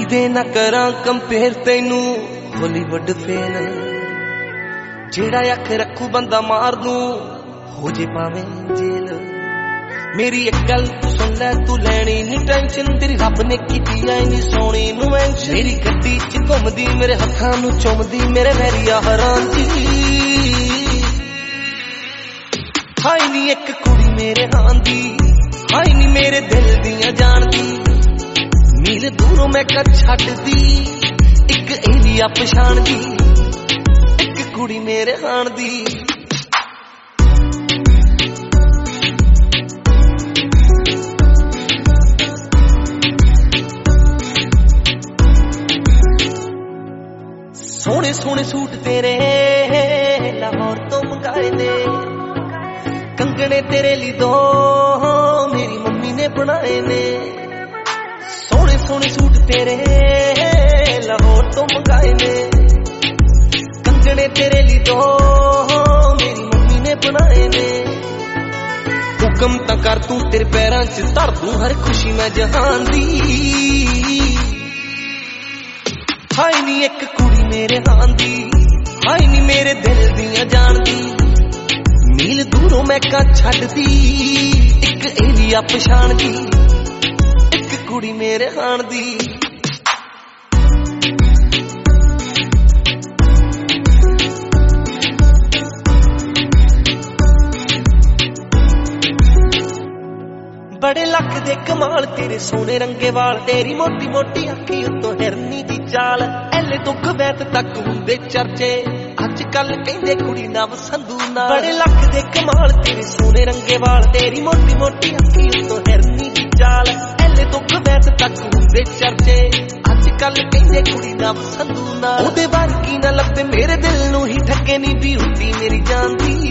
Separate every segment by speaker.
Speaker 1: ਕਿਦੇ ਨਾ ਕਰਾਂ ਕੰਪੇਅਰ ਤੈਨੂੰ ਹਾਲੀਵੁੱਡ ਫੇਲ ਜਿਹੜਾ ਅੱਖ ਰੱਖੂ ਬੰਦਾ ਮਾਰ ਦੂੰ ਹੋ ਜੇ ਭਾਵੇਂ ਜੇਲ। ਮੇਰੀ ਇੱਕ ਗੱਲ ਸੁਣ ਲੈ ਤੂੰ ਲੈਣੀ ਨੀ ਟੈਨਸ਼ਨ ਤੇਰੀ ਰੱਬ ਨੇ ਕੀਤੀ ਐ ਨੀ ਸੋਹਣੀ ਨੂੰ ਮੈਂਸ਼ਨ। ਮੇਰੀ ਗੱਡੀ ਚ ਘੁੰਮਦੀ ਮੇਰੇ ਹੱਥਾਂ ਨੂੰ ਚੁੰਮਦੀ ਮੇਰੇ ਵੈਰੀਆ ਹੈਰਾਨ ਜੀ। ਹਾਈ ਨੀ ਇੱਕ ਕੁੜੀ ਮੇਰੇ ਹਾਂ ਦੀ ਹਾਈ ਨੀ ਮੇਰੇ ਦਿਲ ਦੀਆਂ ਜਾਣਦੀ ਮੀਲ ਦੂਰੋਂ ਮੈਂ ਕਰ ਛੱਡਦੀ ਇੱਕ ਏਰੀਆ ਪਛਾਣਦੀ ਇੱਕ ਕੁੜੀ ਮੇਰੇ ਹਾਣ ਦੀ। ਸੋਹਣੇ ਸੋਹਣੇ ਸੂਟ ਤੇਰੇ ਲਾਹੌਰ ਤੋਂ ਮੰਗਾਏ ਨੇ ਕੰਗਣੇ ਤੇਰੇ ਲਈ ਦੋ ਮੇਰੀ ਮੰਮੀ ਨੇ ਬਣਾਏ ਨੇ। ਸੋਹਣੇ ਸੋਹਣੇ ਸੂਟ ਤੇਰੇ ਲਾਹੌਰ ਤੋਂ ਮੰਗਾਏ ਨੇ ਕੰਗਣੇ ਤੇਰੇ ਲਈ ਦੋ ਮੇਰੀ ਮੰਮੀ ਨੇ ਬਣਾਏ ਨੇ। ਹੁਕਮ ਤਾਂ ਕਰ ਤੂੰ ਤੇਰੇ ਪੈਰਾਂ 'ਚ ਧਰ ਦੂੰ ਹਰ ਖੁਸ਼ੀ ਮੈਂ ਜਹਾਨ ਦੀ। ਹਾਈ ਨੀ ਇੱਕ ਕੁੜੀ ਮੇਰੇ ਹਾਂ ਦੀ ਹਾਈ ਨੀ ਮੇਰੇ ਦਿਲ ਦੀਆਂ ਜਾਣਦੀ ਮੀਲ ਦੂਰੋਂ ਮੈਂ ਕਾ ਛੱਡਦੀ ਇੱਕ ਏਰੀਆ ਪਛਾਣਦੀ ਇੱਕ ਕੁੜੀ ਮੇਰੇ ਹਾਣ ਦੀ। ਬੜੇ ਲੱਖ ਦੇ ਕਮਾਲ ਤੇਰੇ ਸੋਹਣੇ ਰੰਗੇ ਵਾਲ ਤੇਰੀ ਮੋਟੀ ਮੋਟੀ ਅੱਖੀ ਉੱਤੋਂ ਹਿਰਨੀ ਦੀ ਚਾਲ ਐਲੇ ਤੋਂ ਕਵੈਤ ਤੱਕ ਹੁੰਦੇ ਚਰਚੇ ਅੱਜ ਕੱਲ ਕਹਿੰਦੇ ਕੁੜੀ ਨਵ ਸੰਧੂ ਨਾਲ। ਬੜੇ ਲੱਖ ਦੇ ਕਮਾਲ ਤੇਰੇ ਸੋਹਣੇ ਰੰਗੇ ਵਾਲ ਤੇਰੀ ਮੋਟੀ ਮੋਟੀ ਅੱਖੀ ਉੱਤੋਂ ਹਿਰਨੀ ਦੀ ਚਾਲ ਐਲੇ ਤੋਂ ਕਵੈਤ ਤੱਕ ਹੁੰਦੇ ਚਰਚੇ ਅੱਜ ਕੱਲ ਕਹਿੰਦੇ ਕੁੜੀ ਨਵ ਸੰਧੂ ਨਾਲ। ਉਹਦੇ ਵਰਗੀ ਨਾ ਲੱਭੇ ਮੇਰੇ ਦਿਲ ਨੂੰ ਹੀ ਠੱਗੇ ਨੀ ਬਿਊਟੀ ਮੇਰੀ ਜਾਨ ਦੀ।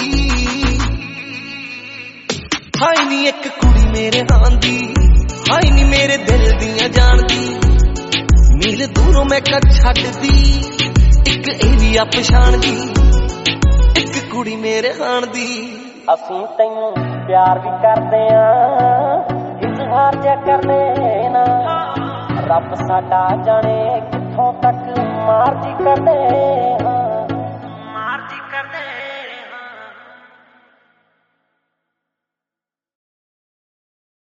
Speaker 1: ਹਾਈ ਨੀ ਇੱਕ ਕੁੜੀ ਮੇਰੇ ਹਾਂ ਦੀ ਹਾਈ ਨੀ ਮੇਰੇ ਦਿਲ ਦੀਆਂ ਜਾਣਦੀ ਮੀਲ ਦੂਰੋਂ ਮੈਂ ਕਾ ਛੱਡਦੀ ਇੱਕ ਏਰੀਆ ਪਛਾਣਦੀ ਇੱਕ ਕੁੜੀ ਮੇਰੇ ਹਾਣ ਦੀ।
Speaker 2: ਅਸੀਂ ਤੈਨੂੰ ਪਿਆਰ ਵੀ ਕਰਦੇ ਆਂ ਇਜ਼ਹਾਰ ਜਿਆ ਕਰਨੇ ਨਾ ਰੱਬ ਸਾਡਾ ਜਾਣੇ ਕਿੱਥੋਂ ਤੱਕ ਮਰਜ਼ੀ ਕਰਦੇ ਹਾਂ।